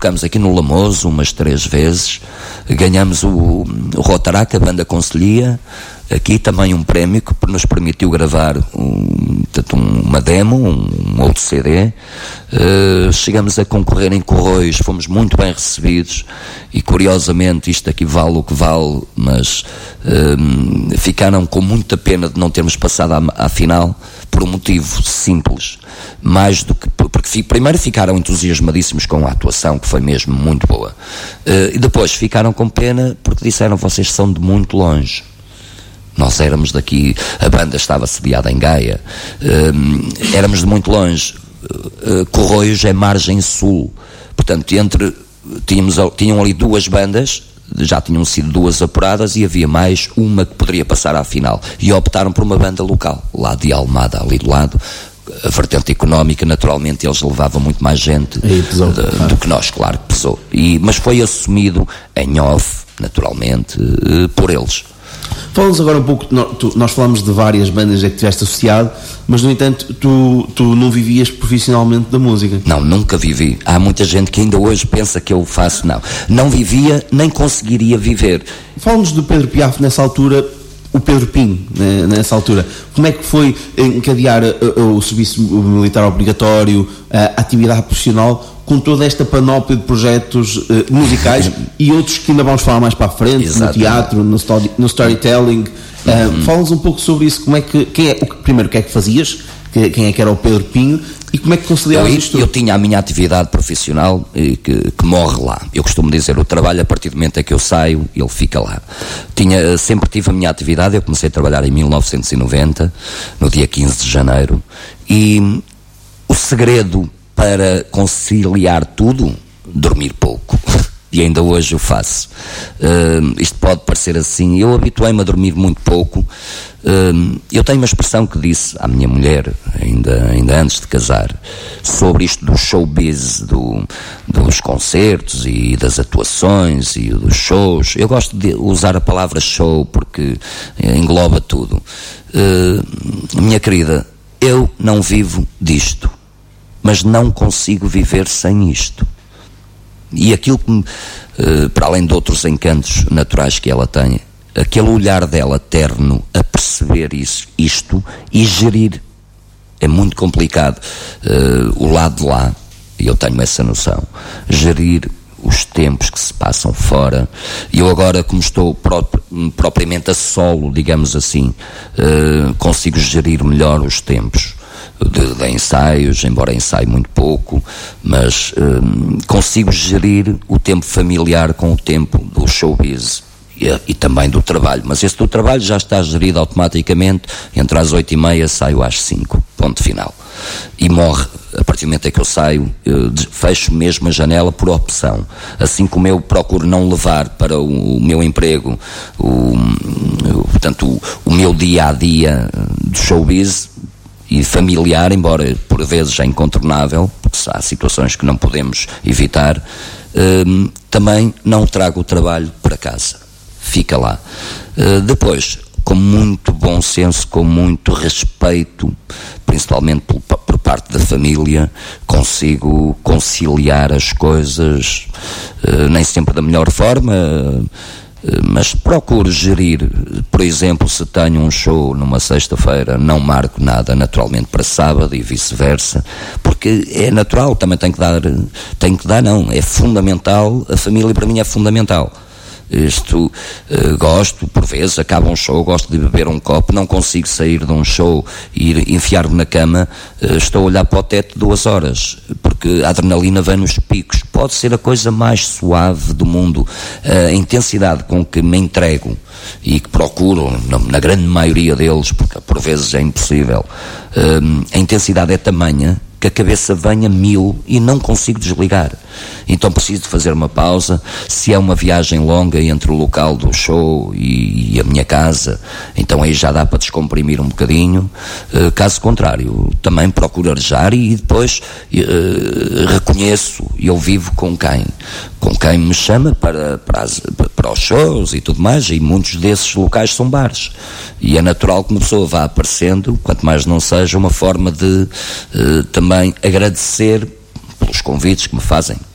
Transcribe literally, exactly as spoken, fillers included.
tocamos aqui no Lamoso umas três vezes, ganhamos o, o Rotaract, a banda Conselhia, aqui também um prémio que nos permitiu gravar um, uma demo, um, um outro C D. Uh, chegamos a concorrer em Corroios, fomos muito bem recebidos e curiosamente isto aqui vale o que vale, mas uh, ficaram com muita pena de não termos passado à, à final por um motivo simples, mais do que porque primeiro ficaram entusiasmadíssimos com a atuação, que foi mesmo muito boa, uh, e depois ficaram com pena porque disseram: vocês são de muito longe. Nós éramos daqui, a banda estava sediada em Gaia, uh, éramos de muito longe. uh, Corroios é margem sul, portanto entre, tínhamos, tinham ali duas bandas, já tinham sido duas apuradas e havia mais uma que poderia passar à final, e optaram por uma banda local, lá de Almada, ali do lado. A vertente económica, naturalmente, eles levavam muito mais gente pesou, de, claro. do que nós, claro que pesou, e, mas foi assumido em off, naturalmente, uh, por eles. Fala-nos agora um pouco, tu, nós falamos de várias bandas a que estiveste associado, mas no entanto tu, tu não vivias profissionalmente da música. Não, nunca vivi. Há muita gente que ainda hoje pensa que eu faço, não. Não vivia, nem conseguiria viver. Fala-nos do Pedro Piaf nessa altura, o Pedro Pinho, né, nessa altura. Como é que foi encadear uh, o serviço militar obrigatório, a atividade profissional, com toda esta panóplia de projetos uh, musicais e outros que ainda vamos falar mais para a frente, Exatamente. no teatro, no, story, no storytelling. Uh, uhum. Fala-nos um pouco sobre isso. Como é que, quem é, o, primeiro, o que é que fazias? Quem é que era o Pedro Pinho? E como é que conciliavas isto? Eu tinha a minha atividade profissional que, que morre lá. Eu costumo dizer, o trabalho, a partir do momento em que eu saio, ele fica lá. Tinha, sempre tive a minha atividade. Eu comecei a trabalhar em mil novecentos e noventa, no dia quinze de janeiro, e o segredo para conciliar tudo, dormir pouco. E ainda hoje o faço. Uh, isto pode parecer assim. Eu habituei-me a dormir muito pouco. Uh, eu tenho uma expressão que disse à minha mulher, ainda, ainda antes de casar, sobre isto do showbiz, do, dos concertos e das atuações e dos shows. Eu gosto de usar a palavra show porque engloba tudo. Uh, minha querida, eu não vivo disto, mas não consigo viver sem isto. E aquilo que, uh, para além de outros encantos naturais que ela tem, aquele olhar dela terno a perceber isso, isto e gerir, é muito complicado. Uh, o lado de lá, e eu tenho essa noção, gerir os tempos que se passam fora. E eu agora, como estou pró- propriamente a solo, digamos assim, uh, consigo gerir melhor os tempos De, de ensaios, embora ensaie muito pouco, mas hum, consigo gerir o tempo familiar com o tempo do showbiz e, e também do trabalho, mas esse do trabalho já está gerido automaticamente. Entre as oito e meia saio às cinco, ponto final, e morre. A partir do momento em que eu saio, eu fecho mesmo a janela por opção, assim como eu procuro não levar para o, o meu emprego o, o, portanto o, o meu dia a dia do showbiz e familiar, embora por vezes é incontornável, porque há situações que não podemos evitar, hum, também não trago o trabalho para casa, fica lá. Uh, depois, com muito bom senso, com muito respeito, principalmente por, por parte da família, consigo conciliar as coisas, uh, nem sempre da melhor forma, uh, mas procuro gerir. Por exemplo, se tenho um show numa sexta-feira, não marco nada naturalmente para sábado e vice-versa, porque é natural, também tem que dar, tem que dar não, é fundamental, a família para mim é fundamental. Isto, uh, gosto, por vezes, acaba um show, gosto de beber um copo, não consigo sair de um show e ir enfiar-me na cama, uh, estou a olhar para o teto duas horas, porque a adrenalina vem nos picos. Pode ser a coisa mais suave do mundo, uh, a intensidade com que me entrego e que procuro, na, na grande maioria deles, porque por vezes é impossível, uh, a intensidade é tamanha que a cabeça venha mil e não consigo desligar. Então preciso de fazer uma pausa. Se é uma viagem longa entre o local do show e, e a minha casa, então aí já dá para descomprimir um bocadinho. Uh, caso contrário, também procuro arejar e depois uh, reconheço, eu vivo com quem? Com quem me chama para, para, as, para os shows e tudo mais, e muitos desses locais são bares. E é natural que uma pessoa vá aparecendo, quanto mais não seja uma forma de uh, também agradecer pelos convites que me fazem.